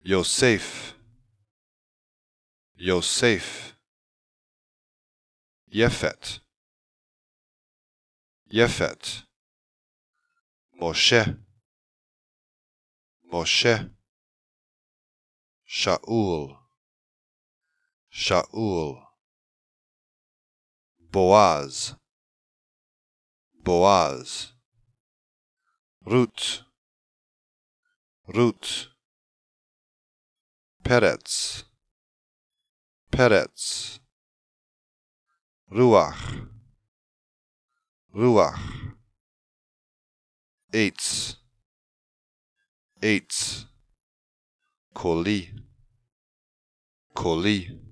Yosef, Yosef, Yefet, Yefet, Moshe, Moshe, Shaul, Shaul, Boaz, Boaz, Ruth, Ruth, Peretz, Peretz, Ruach, Ruach, Eitz, Eitz, Koli, Koli,